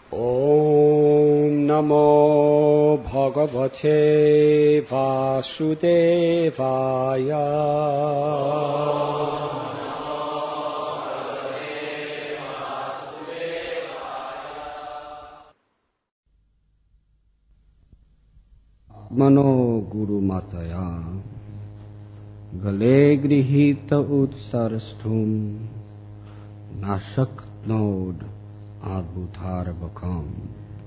Om Namo Bhagavate Vasudevaya. Mano Guru Mataya Gale Grihita Utsarasthum Nashaknod Adbhutarabhakam.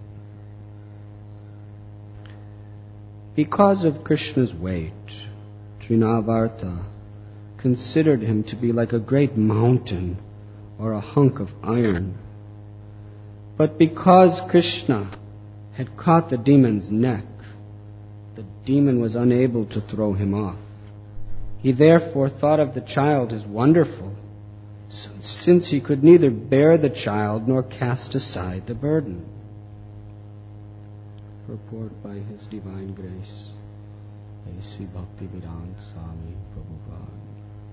Because of Krishna's weight, Trinavarta considered him to be like a great mountain or a hunk of iron. But because Krishna had caught the demon's neck, the demon was unable to throw him off. He therefore thought of the child as wonderful, since he could neither bear the child nor cast aside the burden. Purport by His Divine Grace, A.C. Bhaktivedanta Swami Prabhupada.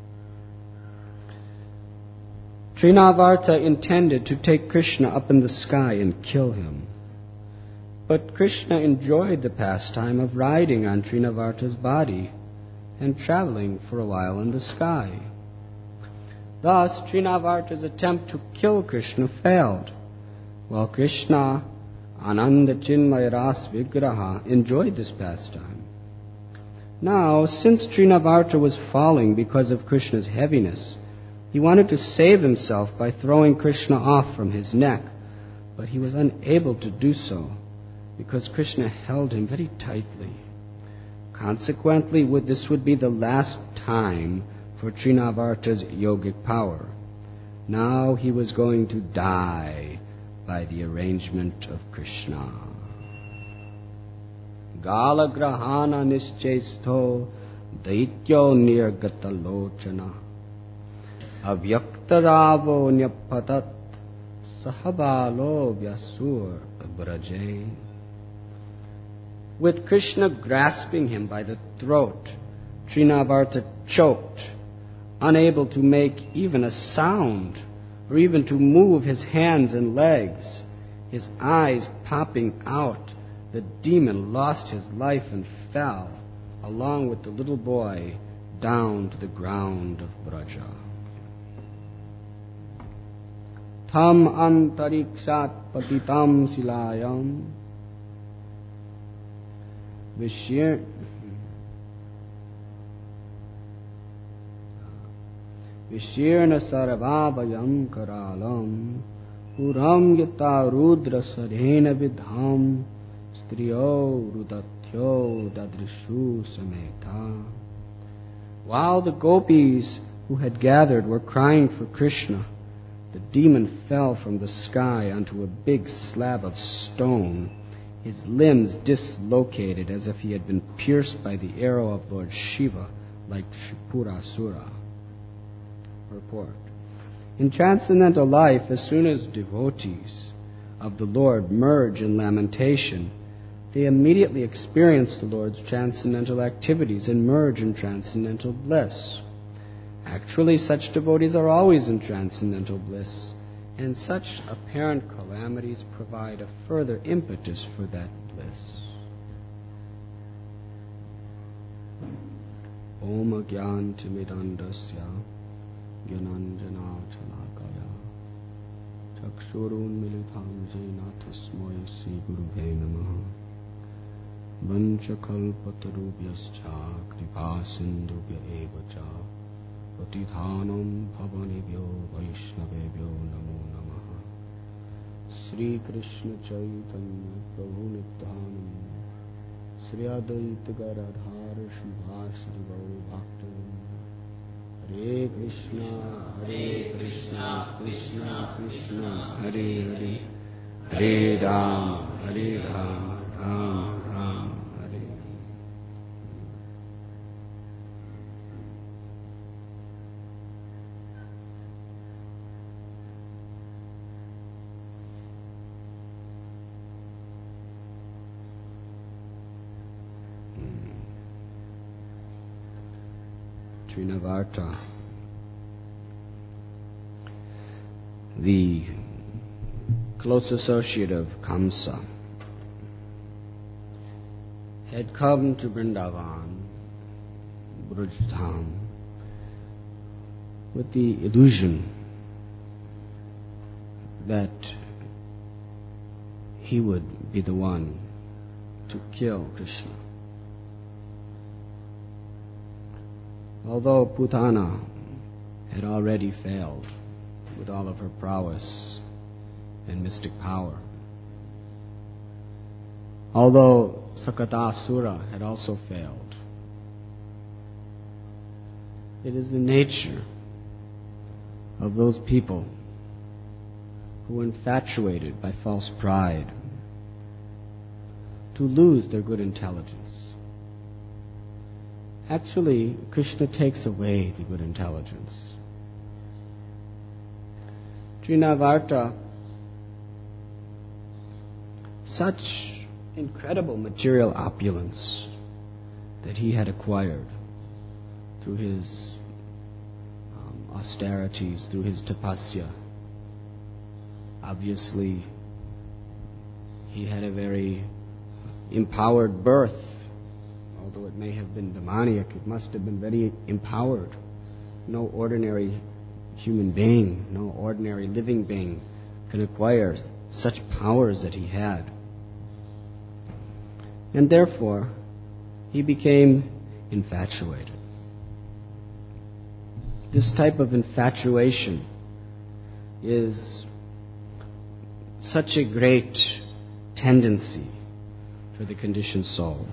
Trinavarta intended to take Krishna up in the sky and kill him. But Krishna enjoyed the pastime of riding on Trinavarta's body and traveling for a while in the sky. Thus, Trinavarta's attempt to kill Krishna failed, while Krishna, Ananda Chinmaya Ras Vigraha, enjoyed this pastime. Now, since Trinavarta was falling because of Krishna's heaviness, he wanted to save himself by throwing Krishna off from his neck, but he was unable to do so because Krishna held him very tightly. Consequently, this would be the last time for Trinavarta's yogic power. Now he was going to die by the arrangement of Krishna. Galagrahana nischestho daityo nirgatalochana avyaktaravo nyapatat sahabalo vyasur braje. With Krishna grasping him by the throat, Trinavarta choked, unable to make even a sound or even to move his hands and legs. His eyes popping out, the demon lost his life and fell, along with the little boy, down to the ground of Braja. Tham antarikshat patitam silayam Vishirna sarvabhayam karalam Puram yata rudra sarena vidham Striyo rudatyo dadrishu sameta. While the gopis who had gathered were crying for Krishna, the demon fell from the sky onto a big slab of stone, his limbs dislocated as if he had been pierced by the arrow of Lord Shiva, like Tripurasura. Report. In transcendental life, as soon as devotees of the Lord merge in lamentation, they immediately experience the Lord's transcendental activities and merge in transcendental bliss. Actually, such devotees are always in transcendental bliss, and such apparent calamities provide a further impetus for that bliss. Om Agyantimidandasya Gyananjana Chalakaya Chakshurun Militam Jena Tasmoy Sri Gurubhe Namaha Vanchakalpatarubhyascha Kripa Sindhubhya Evacha Patithanam Bhavanibhyo Vaishnavebhyo Namo Namaha Sri Krishna Chaitanya Prabhu Nityananda Sri Advaita Gadadhar Shivasari Gaur Bhaktivinoda Hare Krishna Krishna Krishna Hare Hare Hare Rama Rama Rama Hare. Trinavarta, the close associate of Kamsa, had come to Vrindavan, Braj-dham, with the illusion that he would be the one to kill Krishna. Although Putana had already failed with all of her prowess and mystic power, although Sakatasura had also failed, it is the nature of those people who are infatuated by false pride to lose their good intelligence. Actually, Krishna takes away the good intelligence. Trinavarta, such incredible material opulence that he had acquired through his austerities, through his tapasya. Obviously, he had a very empowered birth. Although it may have been demoniac, it must have been very empowered. No ordinary human being, no ordinary living being can acquire such powers that he had. And therefore, he became infatuated. This type of infatuation is such a great tendency for the conditioned soul.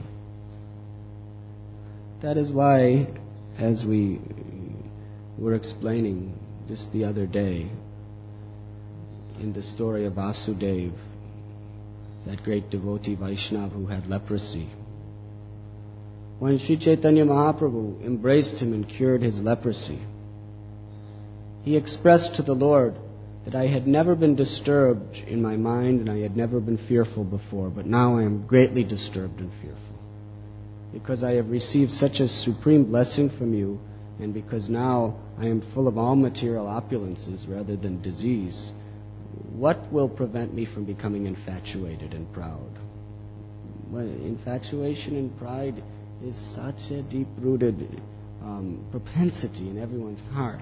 That is why, as we were explaining just the other day in the story of Vasudeva, that great devotee Vaishnava who had leprosy, when Sri Chaitanya Mahaprabhu embraced him and cured his leprosy, he expressed to the Lord that I had never been disturbed in my mind and I had never been fearful before, but now I am greatly disturbed and fearful. Because I have received such a supreme blessing from you, and because now I am full of all material opulences rather than disease, what will prevent me from becoming infatuated and proud? Well, infatuation and pride is such a deep-rooted propensity in everyone's heart.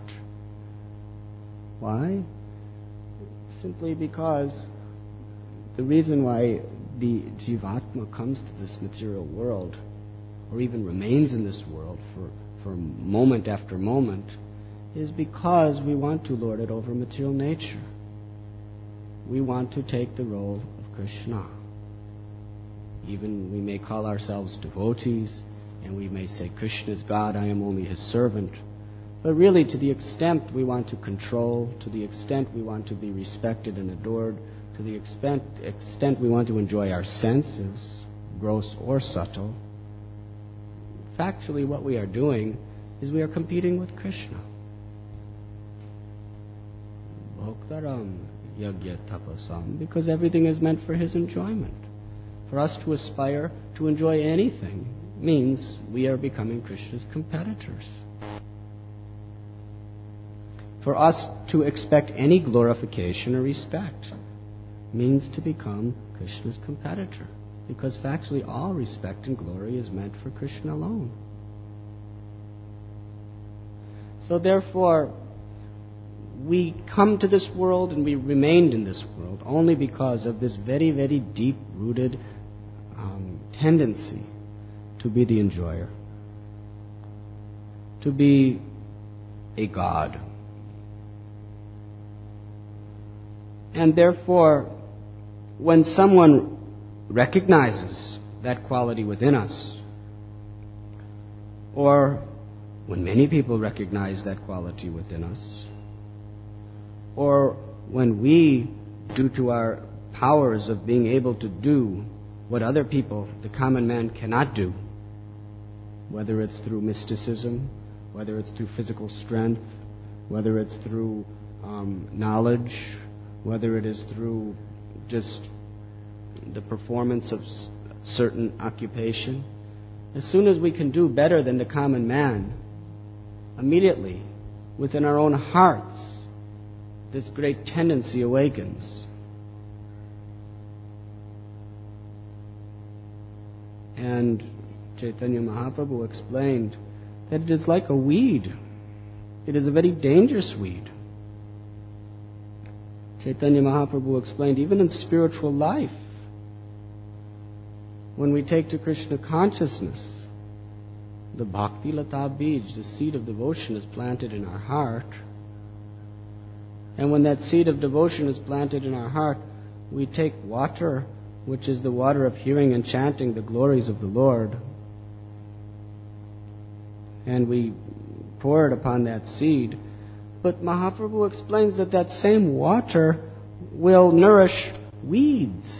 Why? Simply because the reason why the Jivatma comes to this material world, or even remains in this world for moment after moment, is because we want to lord it over material nature. We want to take the role of Krishna. Even we may call ourselves devotees, and we may say, Krishna is God, I am only his servant. But really, to the extent we want to control, to the extent we want to be respected and adored, to the extent we want to enjoy our senses, gross or subtle, factually what we are doing is we are competing with Krishna. Bhoktaram yagya tapasam, because everything is meant for his enjoyment. For us to aspire to enjoy anything means we are becoming Krishna's competitors. For us to expect any glorification or respect means to become Krishna's competitor. Because factually all respect and glory is meant for Krishna alone. So therefore, we come to this world and we remained in this world only because of this very, very deep-rooted tendency to be the enjoyer, to be a god. And therefore, when someone recognizes that quality within us, or when many people recognize that quality within us, or when we, due to our powers of being able to do what other people, the common man, cannot do, whether it's through mysticism, whether it's through physical strength, whether it's through knowledge, whether it is through just the performance of certain occupation, as soon as we can do better than the common man, immediately, within our own hearts, this great tendency awakens. And Chaitanya Mahaprabhu explained that it is like a weed. It is a very dangerous weed. Chaitanya Mahaprabhu explained even in spiritual life, when we take to Krishna consciousness, the Bhakti Lata Bij, the seed of devotion, is planted in our heart. And when that seed of devotion is planted in our heart, we take water, which is the water of hearing and chanting the glories of the Lord, and we pour it upon that seed. But Mahaprabhu explains that that same water will nourish weeds.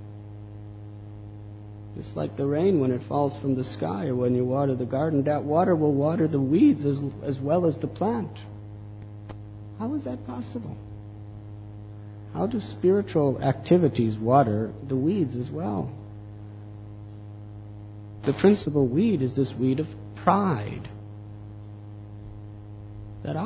Just like the rain when it falls from the sky or when you water the garden, that water will water the weeds as well as the plant. How is that possible? How do spiritual activities water the weeds as well? The principal weed is this weed of pride. That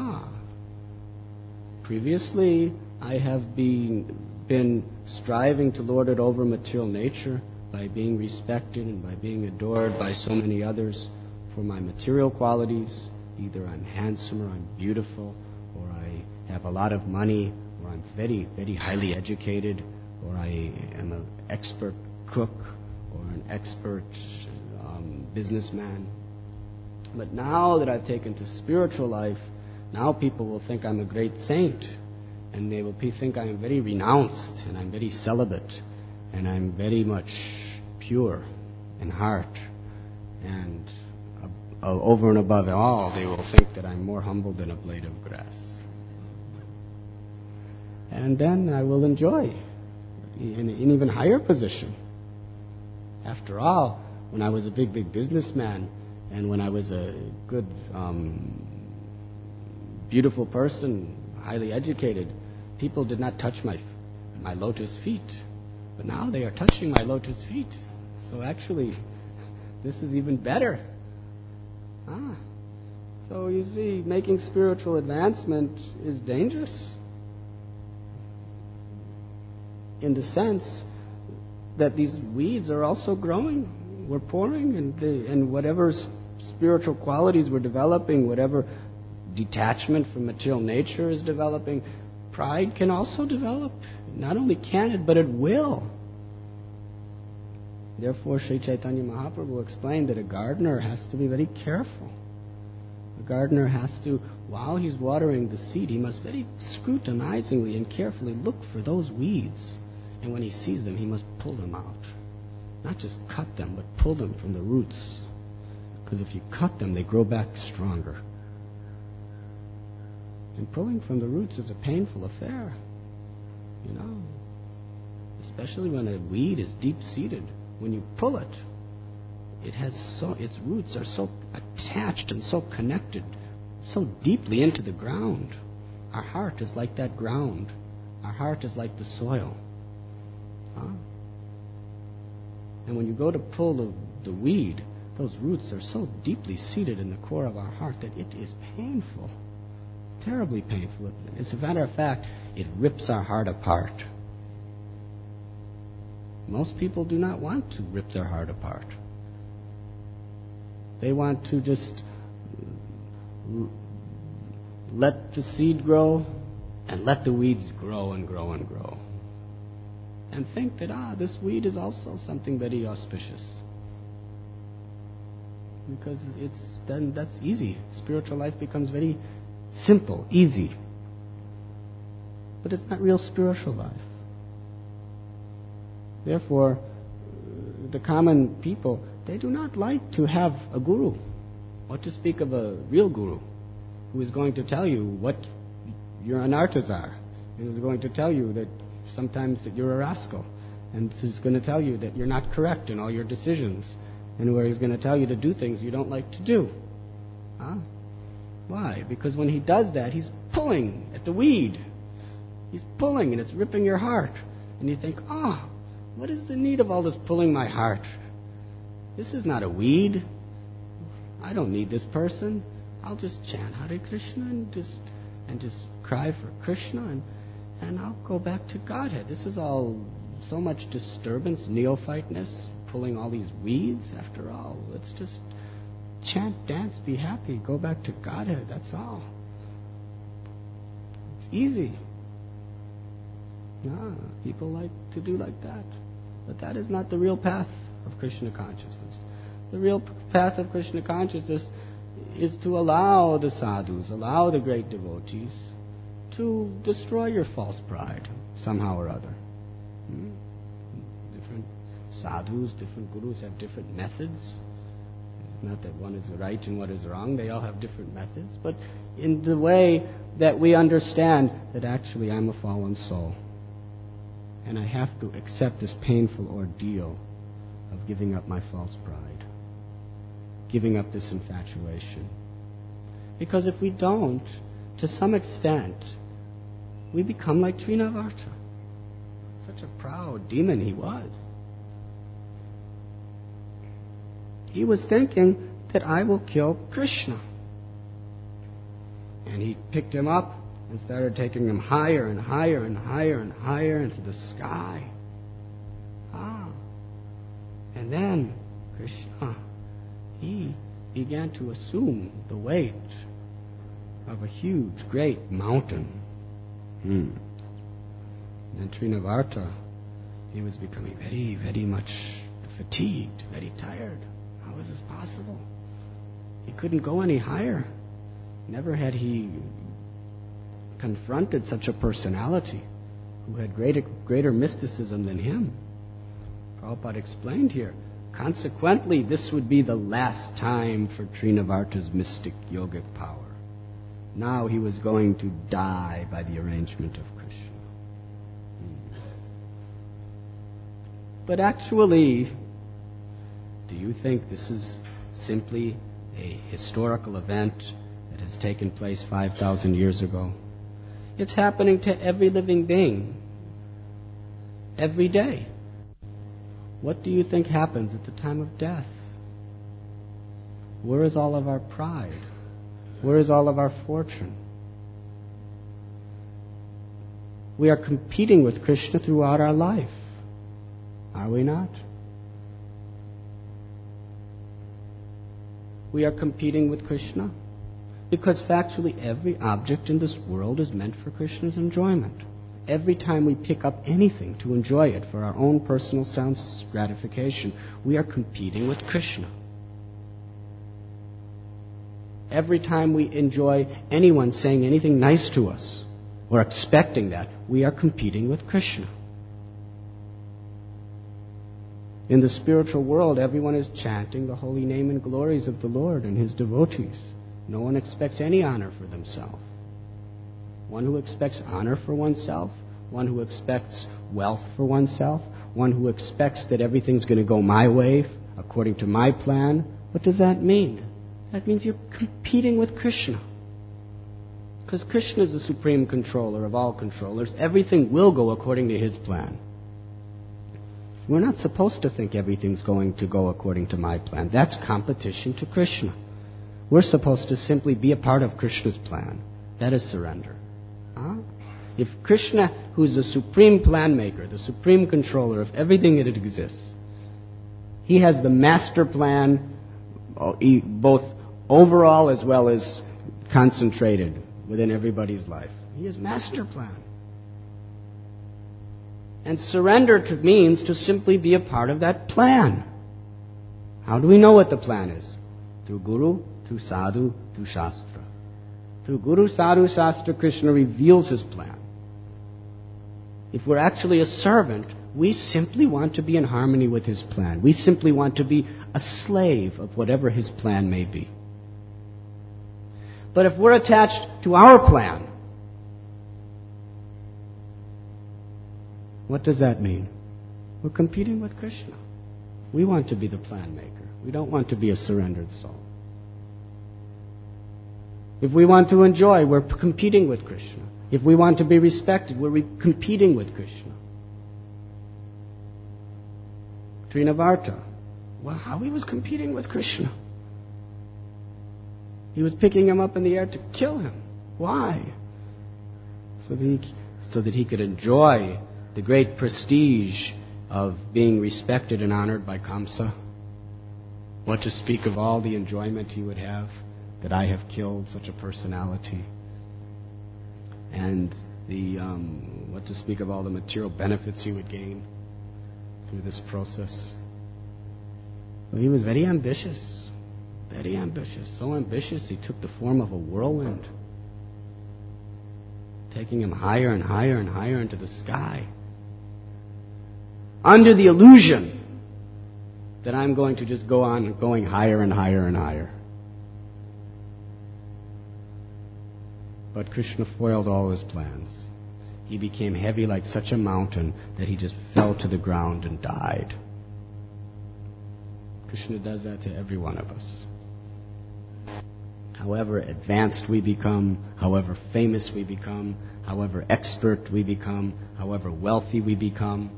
previously I have been striving to lord it over material nature by being respected and by being adored by so many others for my material qualities. Either I'm handsome or I'm beautiful, or I have a lot of money, or I'm very, very highly educated, or I am an expert cook, or an expert businessman. But now that I've taken to spiritual life, now people will think I'm a great saint, and they will think I am very renounced, and I'm very celibate, and I'm very much pure in heart. And over and above all, they will think that I'm more humble than a blade of grass. And then I will enjoy in an even higher position. After all, when I was a big, big businessman, and when I was a good, beautiful person, highly educated, people did not touch my lotus feet. But now they are touching my lotus feet. So actually, this is even better. So you see, making spiritual advancement is dangerous in the sense that these weeds are also growing. We're pouring, and whatever spiritual qualities we're developing, whatever detachment from material nature is developing, pride can also develop. Not only can it, but it will. Therefore, Sri Chaitanya Mahaprabhu explained that a gardener has to be very careful. A gardener has to, while he's watering the seed, he must very scrutinizingly and carefully look for those weeds. And when he sees them, he must pull them out. Not just cut them, but pull them from the roots. Because if you cut them, they grow back stronger. And pulling from the roots is a painful affair, you know. Especially when a weed is deep-seated. When you pull it, its roots are so attached and so connected, so deeply into the ground. Our heart is like that ground. Our heart is like the soil. And when you go to pull the weed, those roots are so deeply seated in the core of our heart that it is painful. It's terribly painful. As a matter of fact, it rips our heart apart. Most people do not want to rip their heart apart. They want to just let the seed grow and let the weeds grow and grow and grow. And think that, this weed is also something very auspicious. Because then that's easy. Spiritual life becomes very simple, easy. But it's not real spiritual life. Therefore, the common people, they do not like to have a guru. What to speak of a real guru who is going to tell you what your anarthas are, and is going to tell you that sometimes that you're a rascal, and who's going to tell you that you're not correct in all your decisions, and where he's going to tell you to do things you don't like to do. Why? Because when he does that, he's pulling at the weed. He's pulling, and it's ripping your heart. And you think, what is the need of all this pulling my heart? This is not a weed. I don't need this person. I'll just chant Hare Krishna and just cry for Krishna, and I'll go back to Godhead. This is all so much disturbance, neophyteness, pulling all these weeds after all. Let's just chant, dance, be happy, go back to Godhead, that's all. It's easy. People like to do like that. But that is not the real path of Krishna consciousness. The real path of Krishna consciousness is to allow the sadhus, allow the great devotees to destroy your false pride somehow or other. Different sadhus, different gurus have different methods. It's not that one is right and one is wrong. They all have different methods. But in the way that we understand that actually I'm a fallen soul. And I have to accept this painful ordeal of giving up my false pride. Giving up this infatuation. Because if we don't, to some extent, we become like Trinavarta. Such a proud demon he was. He was thinking that I will kill Krishna. And he picked him up and started taking him higher and higher and higher and higher into the sky. And then Krishna, he began to assume the weight of a huge, great mountain. And Trinavarta, he was becoming very, very much fatigued, very tired. How was this possible? He couldn't go any higher. Never had he confronted such a personality who had greater mysticism than him. Prabhupada explained here, consequently, this would be the last time for Trinavarta's mystic yogic power. Now he was going to die by the arrangement of Krishna. But actually, do you think this is simply a historical event that has taken place 5,000 years ago? It's happening to every living being, every day. What do you think happens at the time of death? Where is all of our pride? Where is all of our fortune? We are competing with Krishna throughout our life. Are we not? We are competing with Krishna because factually every object in this world is meant for Krishna's enjoyment. Every time we pick up anything to enjoy it for our own personal sense gratification, we are competing with Krishna. Every time we enjoy anyone saying anything nice to us, or expecting that, we are competing with Krishna. In the spiritual world, everyone is chanting the holy name and glories of the Lord and His devotees. No one expects any honor for themselves. One who expects honor for oneself, one who expects wealth for oneself, one who expects that everything's going to go my way according to my plan. What does that mean? That means you're competing with Krishna. Because Krishna is the supreme controller of all controllers. Everything will go according to His plan. We're not supposed to think everything's going to go according to my plan. That's competition to Krishna. We're supposed to simply be a part of Krishna's plan. That is surrender. If Krishna, who is the supreme plan maker, the supreme controller of everything that exists, He has the master plan, both overall as well as concentrated within everybody's life. He has master plan. And surrender means to simply be a part of that plan. How do we know what the plan is? Through Guru, through Sadhu, through Shastra. Through Guru, Sadhu, Shastra, Krishna reveals His plan. If we're actually a servant, we simply want to be in harmony with His plan. We simply want to be a slave of whatever His plan may be. But if we're attached to our plan, what does that mean? We're competing with Krishna. We want to be the plan maker. We don't want to be a surrendered soul. If we want to enjoy, we're competing with Krishna. If we want to be respected, we're competing with Krishna. Trinavarta, well, how he was competing with Krishna? He was picking him up in the air to kill him. Why? So that he could enjoy the great prestige of being respected and honored by Kamsa. What to speak of all the enjoyment he would have that I have killed such a personality. And what to speak of all the material benefits he would gain through this process. Well, he was very ambitious, so ambitious he took the form of a whirlwind, taking him higher and higher and higher into the sky, under the illusion that I'm going to just go on going higher and higher and higher. But Krishna foiled all his plans. He became heavy like such a mountain that he just fell to the ground and died. Krishna does that to every one of us. However advanced we become, however famous we become, however expert we become, however wealthy we become,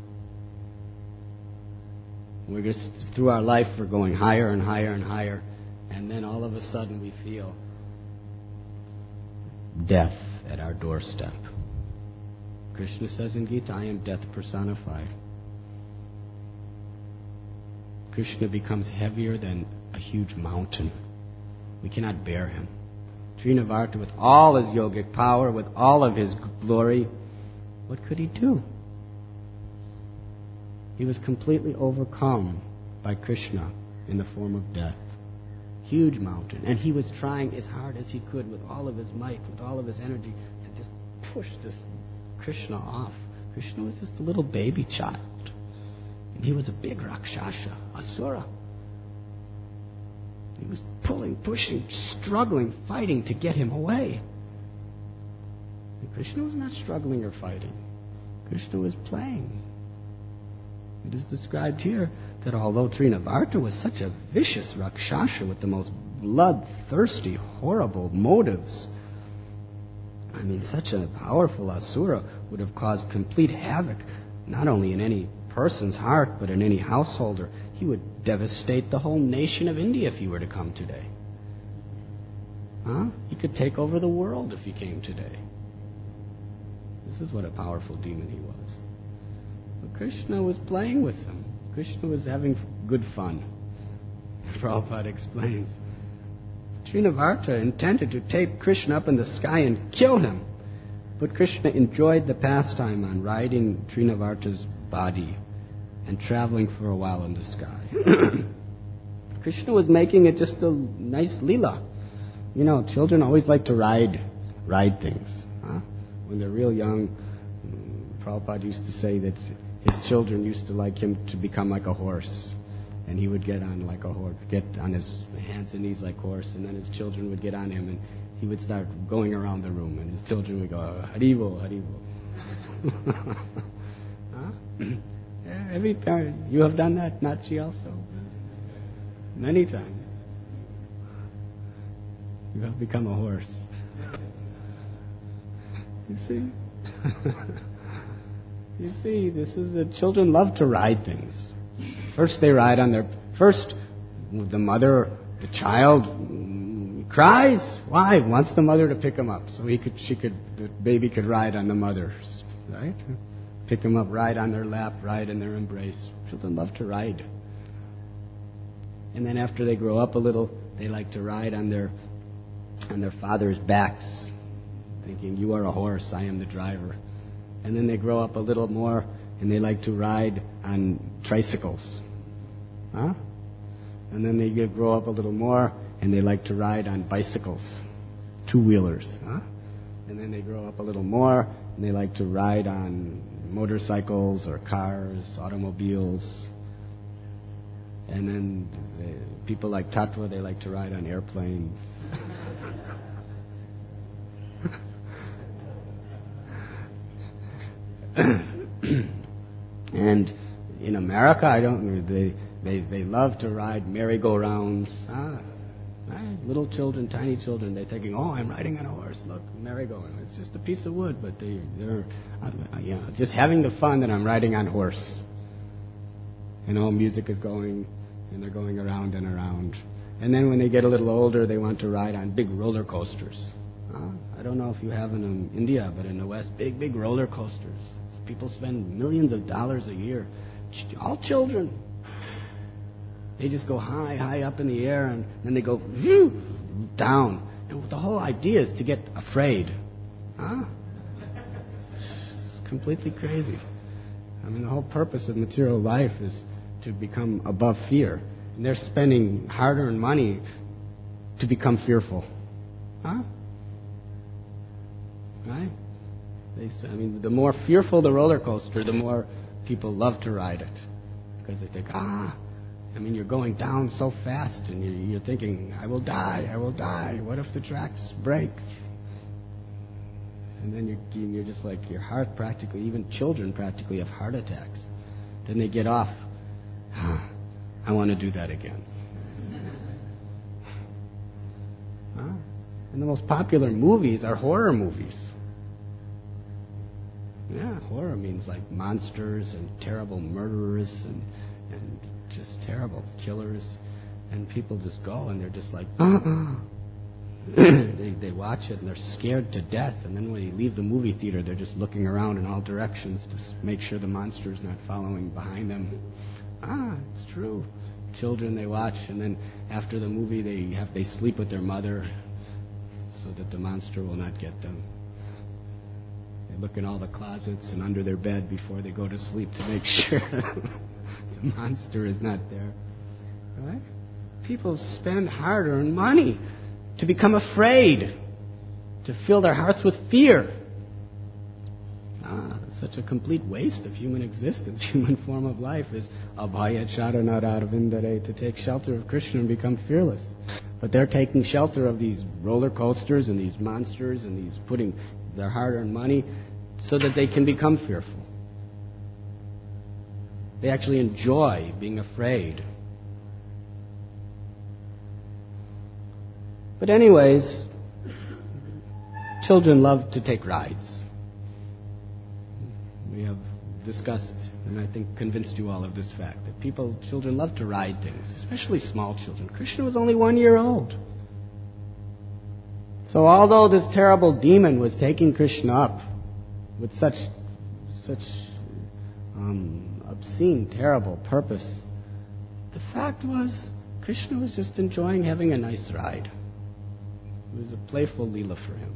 we're just, through our life, we're going higher and higher and higher, and then all of a sudden we feel death at our doorstep. Krishna says in Gita, I am death personified. Krishna becomes heavier than a huge mountain. We cannot bear him. Trinavarta, with all his yogic power, with all of his glory, what could he do? He was completely overcome by Krishna in the form of death. Huge mountain. And he was trying as hard as he could with all of his might, with all of his energy, to just push this Krishna off. Krishna was just a little baby child. And he was a big Rakshasa, Asura. He was pulling, pushing, struggling, fighting to get him away. And Krishna was not struggling or fighting. Krishna was playing. It is described here that although Trinavarta was such a vicious Rakshasa with the most bloodthirsty, horrible motives, I mean, such a powerful Asura would have caused complete havoc, not only in any person's heart, but in any householder. He would devastate the whole nation of India if he were to come today. He could take over the world if he came today. This is what a powerful demon he was. But Krishna was playing with him. Krishna was having good fun. Prabhupada explains. Trinavarta intended to take Krishna up in the sky and kill him. But Krishna enjoyed the pastime on riding Trinavarta's body and traveling for a while in the sky. Krishna was making it just a nice leela. You know, children always like to ride things. When they're real young, Prabhupada used to say that his children used to like him to become like a horse. And he would get on like a horse, get on his hands and knees like a horse, and then his children would get on him, and he would start going around the room, and his children would go, Haribo, Haribo. Every parent, you have done that, Nachi also. Many times. You have become a horse. You see? You see, this is the children love to ride things. First they ride on the mother, the child cries. Why? Wants the mother to pick him up so the baby could ride on the mother's, right? Pick him up, ride on their lap, ride in their embrace. Children love to ride. And then after they grow up a little, they like to ride on their father's backs, thinking, you are a horse, I am the driver. And then they grow up a little more, and they like to ride on tricycles. And then they grow up a little more, and they like to ride on bicycles, two-wheelers. And then they grow up a little more, and they like to ride on motorcycles or cars, automobiles. And then people like Tattva, they like to ride on airplanes. And in America, they love to ride merry-go-rounds. Right? Little children, tiny children, they're thinking, oh, I'm riding on a horse. Look, merry-go-round. It's just a piece of wood, but they're just having the fun that I'm riding on horse. And all music is going, and they're going around and around. And then when they get a little older, they want to ride on big roller coasters. I don't know if you have them in India, but in the West, big roller coasters. People spend millions of dollars a year All children. They just go high, high up in the air, and then they go whew, down. And the whole idea is to get afraid. Huh? It's completely crazy. I mean, the whole purpose of material life is to become above fear. And they're spending hard-earned money to become fearful. Huh? Right? I mean, the more fearful the roller coaster, the more people love to ride it. Because they think, I mean, you're going down so fast, and you're thinking, I will die, I will die. What if the tracks break? And then you're just like, your heart practically, even children practically have heart attacks. Then they get off. I want to do that again. And the most popular movies are horror movies. Yeah, horror means like monsters and terrible murderers and just terrible killers. And people just go and they're just like, They watch it and they're scared to death. And then when they leave the movie theater, they're just looking around in all directions to make sure the monster's not following behind them. It's true. Children, they watch, and then after the movie, they sleep with their mother so that the monster will not get them. They look in all the closets and under their bed before they go to sleep to make sure the monster is not there. Right? People spend hard-earned money to become afraid, to fill their hearts with fear. Such a complete waste of human existence. Human form of life is abhaya charanara vindare, to take shelter of Krishna and become fearless. But they're taking shelter of these roller coasters and these monsters and these putting their hard-earned money so that they can become fearful. They actually enjoy being afraid. But anyways, children love to take rides. We have discussed, and I think convinced you all of this fact, that children love to ride things, especially small children. Krishna was only 1 year old. So although this terrible demon was taking Krishna up with such obscene, terrible purpose, the fact was Krishna was just enjoying having a nice ride. It was a playful Leela for him.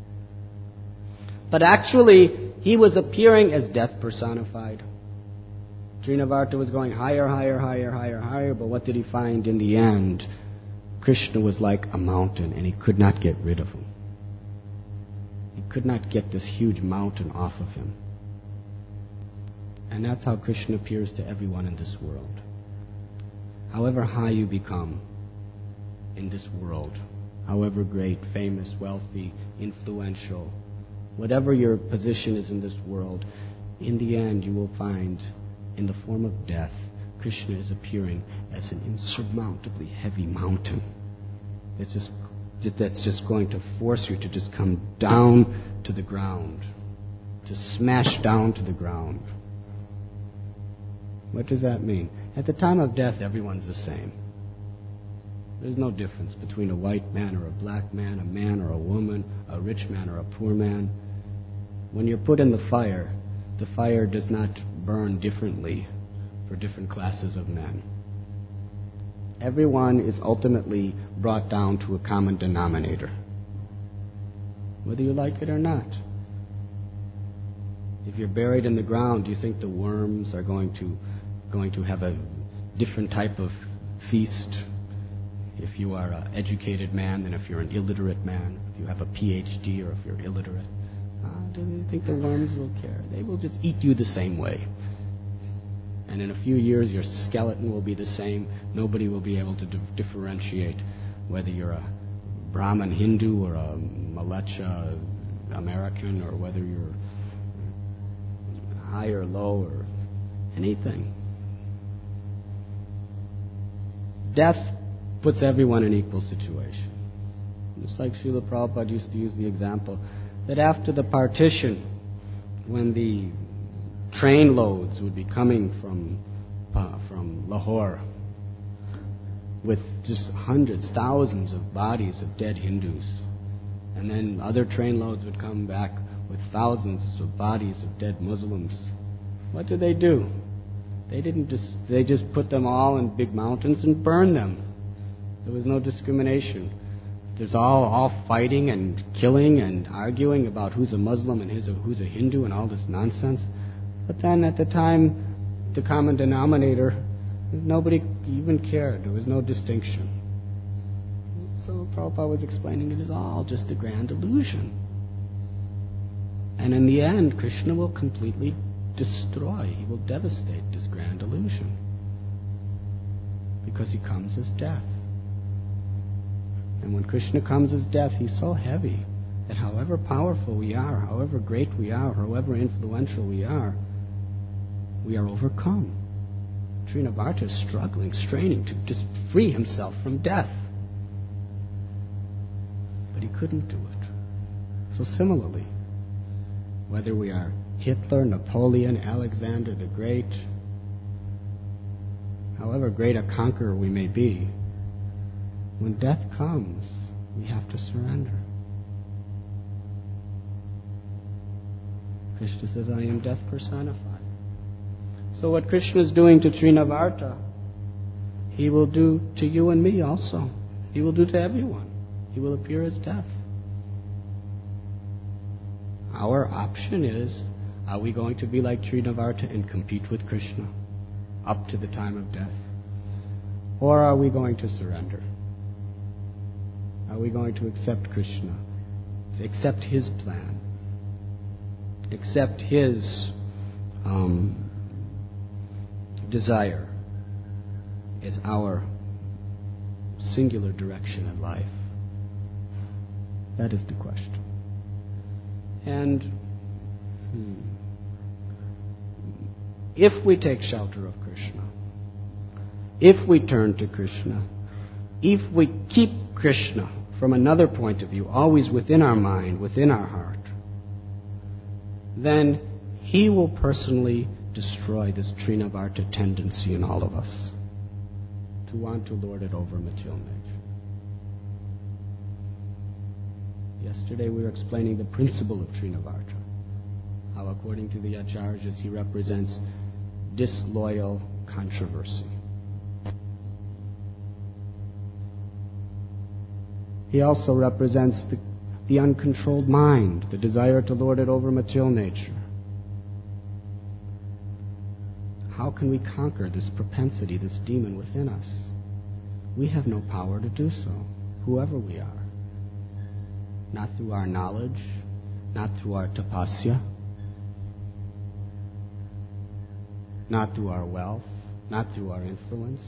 But actually, he was appearing as death personified. Trinavarta was going higher, higher, higher, higher, higher, but what did he find in the end? Krishna was like a mountain, and he could not get rid of him. He could not get this huge mountain off of him. And that's how Krishna appears to everyone in this world. However high you become in this world, however great, famous, wealthy, influential, whatever your position is in this world, in the end you will find, in the form of death, Krishna is appearing as an insurmountably heavy mountain that's just going to force you to just come down to the ground, to smash down to the ground. What does that mean? At the time of death, everyone's the same. There's no difference between a white man or a black man, a man or a woman, a rich man or a poor man. When you're put in the fire does not burn differently for different classes of men. Everyone is ultimately brought down to a common denominator, whether you like it or not. If you're buried in the ground, do you think the worms are going to have a different type of feast if you are an educated man than if you're an illiterate man, if you have a PhD or if you're illiterate? Do you think the worms will care? They will just eat you the same way. And in a few years, your skeleton will be the same. Nobody will be able to differentiate whether you're a Brahmin Hindu or a Malacha American, or whether you're high or low or anything. Death puts everyone in equal situation. Just like Srila Prabhupada used to use the example that after the partition, when the train loads would be coming from Lahore with just hundreds, thousands of bodies of dead Hindus, and then other train loads would come back with thousands of bodies of dead Muslims, what do? They just put them all in big mountains and burned them. There was no discrimination. There's all fighting and killing and arguing about who's a Muslim and who's a Hindu and all this nonsense. But then at the time, the common denominator, nobody even cared. There was no distinction. So Prabhupada was explaining it is all just a grand illusion. And in the end, Krishna will completely destroy, he will devastate this grand illusion. Because he comes as death. And when Krishna comes as death, he's so heavy that however powerful we are, however great we are, however influential we are overcome. Trinavarta is struggling, straining to just free himself from death. But he couldn't do it. So similarly, whether we are Hitler, Napoleon, Alexander the Great, however great a conqueror we may be, when death comes, we have to surrender. Krishna says, I am death personified. So what Krishna is doing to Trinavarta, he will do to you and me also. He will do to everyone. He will appear as death. Our option is, are we going to be like Trinavarta and compete with Krishna up to the time of death? Or are we going to surrender? Are we going to accept Krishna? Accept his plan? Accept his desire as our singular direction in life? That is the question. And if we take shelter of Krishna, if we turn to Krishna, if we keep Krishna from another point of view, always within our mind, within our heart, then he will personally destroy this Trinavarta tendency in all of us to want to lord it over material nature. Yesterday we were explaining the principle of Trinavarta, how according to the Acharyas he represents disloyal controversy. He also represents the uncontrolled mind, the desire to lord it over material nature. How can we conquer this propensity, this demon within us? We have no power to do so, whoever we are. Not through our knowledge, not through our tapasya, not through our wealth, not through our influence.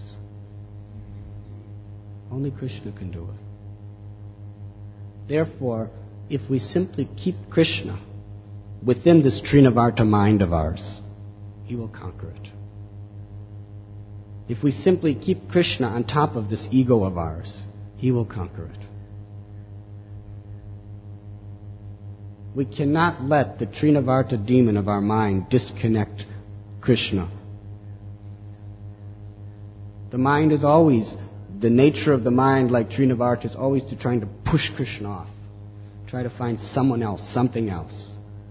Only Krishna can do it. Therefore, if we simply keep Krishna within this Trinavarta mind of ours, he will conquer it. If we simply keep Krishna on top of this ego of ours, he will conquer it. We cannot let the Trinavarta demon of our mind disconnect Krishna. The mind is always, the nature of the mind, like Trinavarta, is always to trying to push Krishna off. Try to find someone else, something else.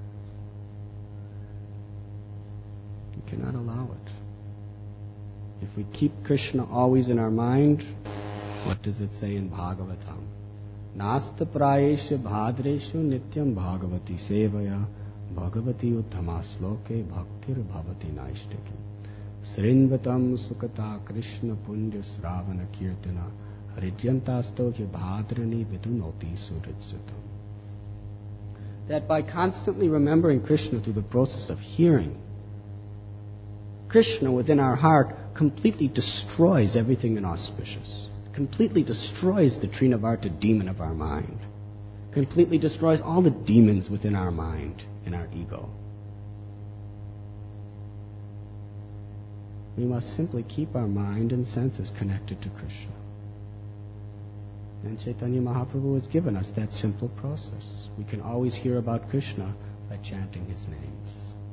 You cannot allow it. If we keep Krishna always in our mind, what does it say in Bhagavatam? Nasta prayesha bhadreshu nityam bhagavati sevaya bhagavati uttama sloke bhaktir bhavati naishtaki srinvatam sukata krishna punya sravana kirtana haridyantasto hi bhadrani vidunoti suritsitam. That by constantly remembering Krishna through the process of hearing, Krishna within our heart completely destroys everything inauspicious, completely destroys the Trinavarta demon of our mind, completely destroys all the demons within our mind and our ego. We must simply keep our mind and senses connected to Krishna. And Chaitanya Mahaprabhu has given us that simple process. We can always hear about Krishna by chanting his names.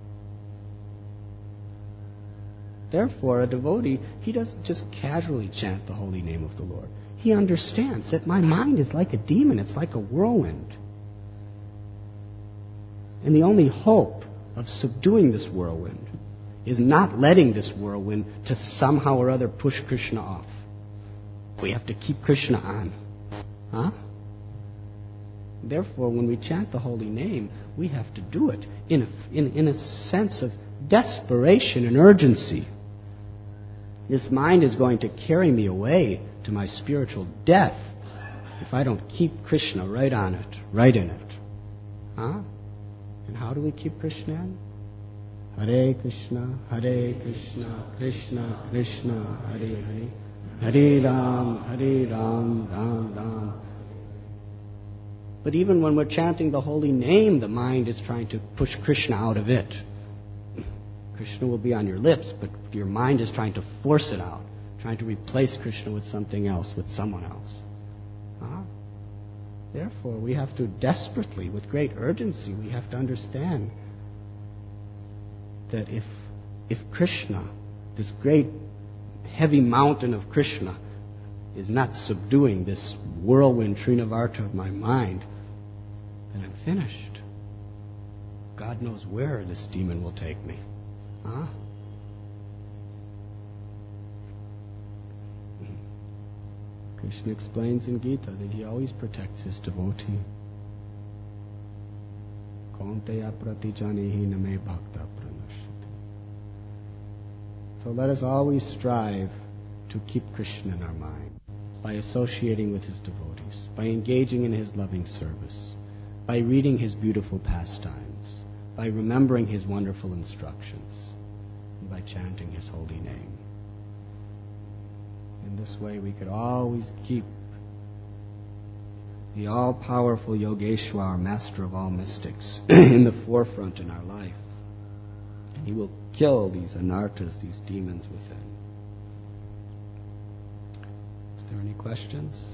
Therefore, a devotee, he doesn't just casually chant the holy name of the Lord. He understands that my mind is like a demon. It's like a whirlwind. And the only hope of subduing this whirlwind is not letting this whirlwind to somehow or other push Krishna off. We have to keep Krishna on. Huh? Therefore, when we chant the holy name, we have to do it in a sense of desperation and urgency. This mind is going to carry me away to my spiritual death if I don't keep Krishna right on it, right in it. Huh? And how do we keep Krishna in? Hare Krishna, Krishna Krishna, Hare Hare, Hare Ram, Ram Ram. But even when we're chanting the holy name, the mind is trying to push Krishna out of it. Krishna will be on your lips, but your mind is trying to force it out, trying to replace Krishna with something else, with someone else. Huh? Therefore, we have to desperately, with great urgency, we have to understand that if Krishna, this great heavy mountain of Krishna, is not subduing this whirlwind Trinavarta of my mind, then I'm finished. God knows where this demon will take me. Huh? Krishna explains in Gita that he always protects his devotee. Kaunteya pratijanehi name bhakta pranashyati. So let us always strive to keep Krishna in our mind by associating with his devotees, by engaging in his loving service, by reading his beautiful pastimes, by remembering his wonderful instructions, and by chanting his holy name. In this way we could always keep the all-powerful Yogeshwar, master of all mystics, in the forefront in our life. And he will kill these anarthas, these demons within. Is there any questions?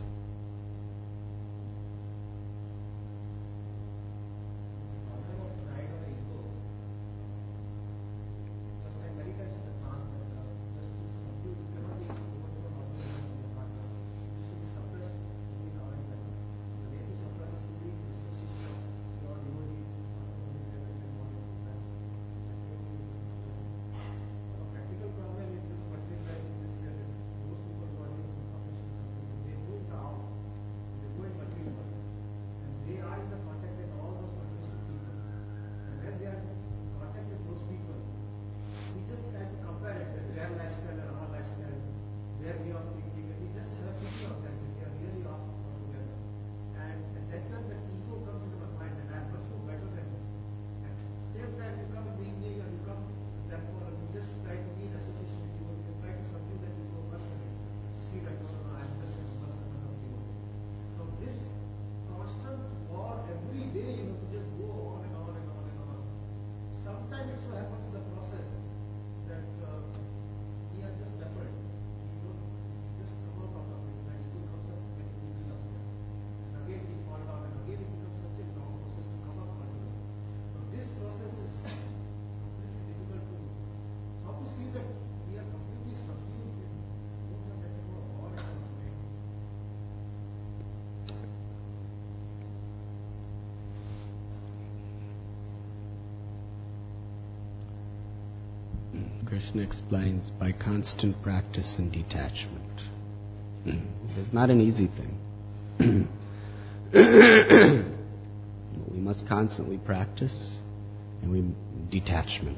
Krishna explains, by constant practice and detachment. It's not an easy thing. We must constantly practice and detachment.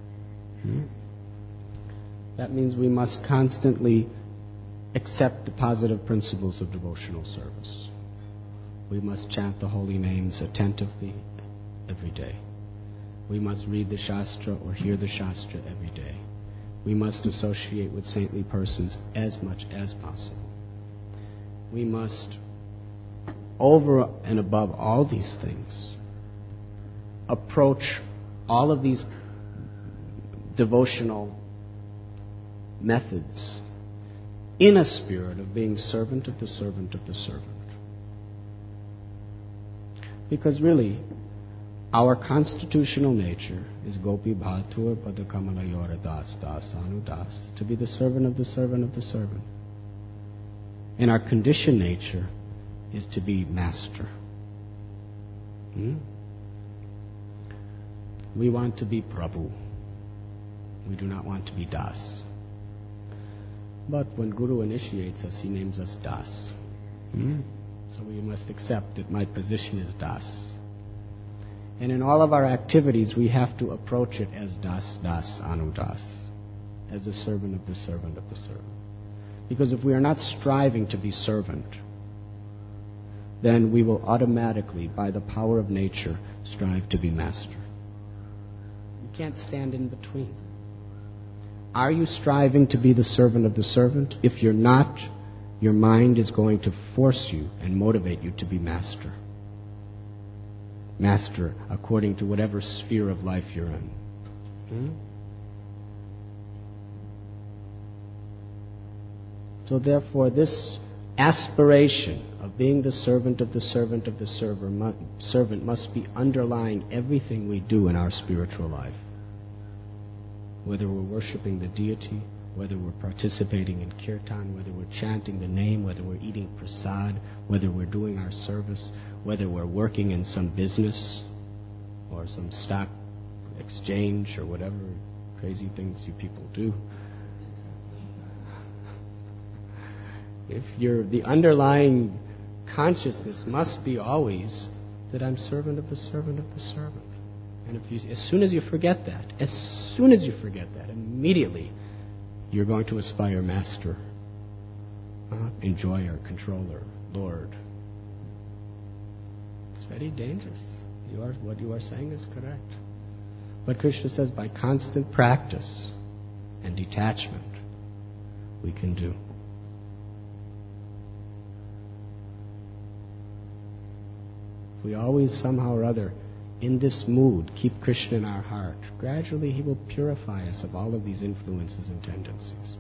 That means we must constantly accept the positive principles of devotional service. We must chant the holy names attentively every day. We must read the Shastra or hear the Shastra every day. We must associate with saintly persons as much as possible. We must, over and above all these things, approach all of these devotional methods in a spirit of being servant of the servant of the servant. Because really, our constitutional nature is Gopi Bhatur Padakamala Yora Das Das Anu Das, to be the servant of the servant of the servant. And our conditioned nature is to be master. We want to be Prabhu. We do not want to be Das. But when Guru initiates us, he names us Das. So we must accept that my position is Das. And in all of our activities, we have to approach it as Das, Das, Anudas, as a servant of the servant of the servant. Because if we are not striving to be servant, then we will automatically, by the power of nature, strive to be master. You can't stand in between. Are you striving to be the servant of the servant? If you're not, your mind is going to force you and motivate you to be master. Master according to whatever sphere of life you're in. So therefore, this aspiration of being the servant of the servant of the servant must be underlying everything we do in our spiritual life. Whether we're worshipping the deity, whether we're participating in kirtan, whether we're chanting the name, whether we're eating prasad, whether we're doing our service, whether we're working in some business or some stock exchange or whatever crazy things you people do. If the underlying consciousness must be always that I'm servant of the servant of the servant. And as soon as you forget that, immediately you're going to aspire master, enjoyer, controller, lord. It's very dangerous. What you are saying is correct. But Krishna says by constant practice and detachment, we can do. If we always somehow or other, in this mood, keep Krishna in our heart, gradually he will purify us of all of these influences and tendencies.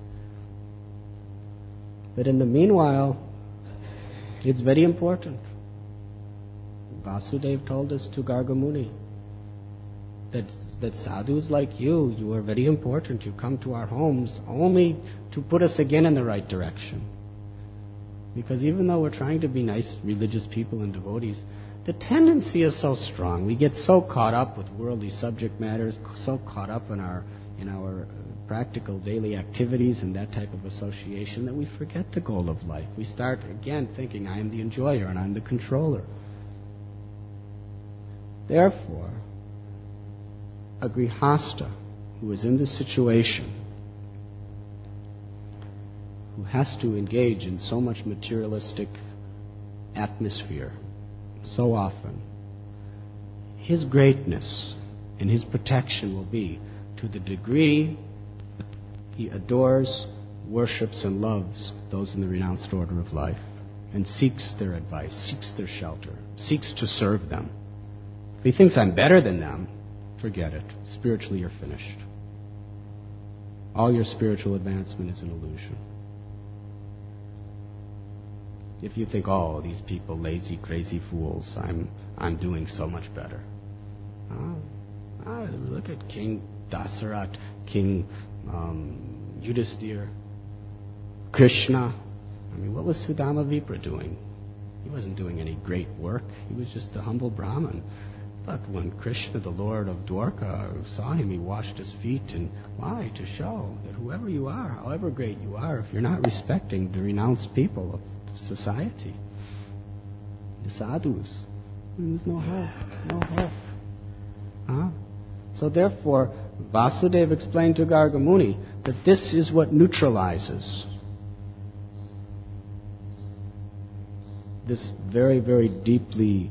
But in the meanwhile, it's very important. Vasudeva told us to Gargamuni that sadhus like you are very important. You come to our homes only to put us again in the right direction. Because even though we're trying to be nice religious people and devotees, the tendency is so strong. We get so caught up with worldly subject matters, so caught up in our practical daily activities and that type of association that we forget the goal of life. We start again thinking, I am the enjoyer and I'm the controller. Therefore, a grihasta who is in this situation, who has to engage in so much materialistic atmosphere, so often, his greatness and his protection will be to the degree he adores, worships, and loves those in the renounced order of life, and seeks their advice, seeks their shelter, seeks to serve them. If he thinks I'm better than them, forget it. Spiritually, you're finished. All your spiritual advancement is an illusion. If you think, oh, these people, lazy, crazy fools, I'm doing so much better. Look at King Dasarat, King Yudhisthira, Krishna. What was Sudama Vipra doing? He wasn't doing any great work. He was just a humble Brahmin. But when Krishna, the Lord of Dwarka, saw him, he washed his feet. And why? To show that whoever you are, however great you are, if you're not respecting the renounced people of society, the sadhus, there's no hope. So therefore, Vasudeva explained to Gargamuni that this is what neutralizes this very, very deeply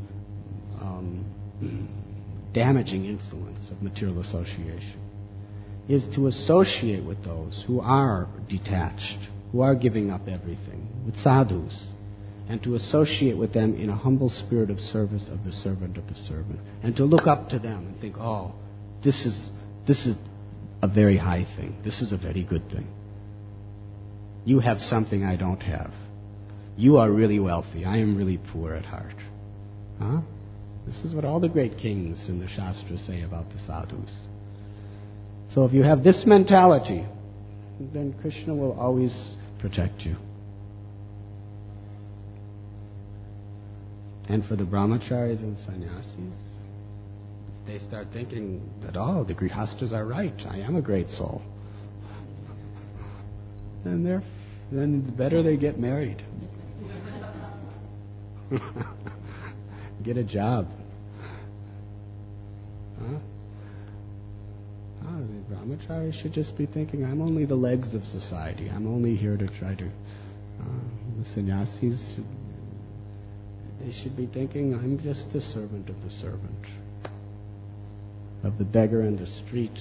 damaging influence of material association, is to associate with those who are detached, who are giving up everything, with sadhus, and to associate with them in a humble spirit of service of the servant, and to look up to them and think, oh, this is a very high thing. This is a very good thing. You have something I don't have. You are really wealthy. I am really poor at heart. This is what all the great kings in the Shastras say about the sadhus. So if you have this mentality, then Krishna will always protect you. And for the brahmacharis and sannyasis, it's they start thinking that, oh, the grihastas are right. I am a great soul. Then the better they get married. Get a job. Huh? Oh, the brahmachari should just be thinking, I'm only the legs of society. I'm only here to try to... the sannyasis, they should be thinking, I'm just the servant of the servant, of the beggar in the street,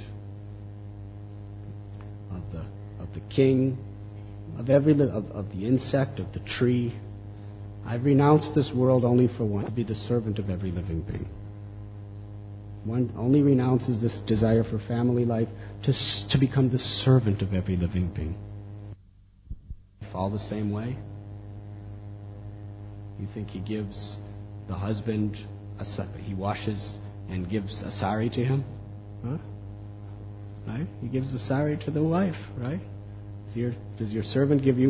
of the king, of the insect, of the tree. I've renounced this world only for one, to be the servant of every living being. One only renounces this desire for family life to become the servant of every living being. All the same way? You think he gives the husband, he washes and gives a sari to him? Huh? Right? He gives a sari to the wife, right? Does your servant give you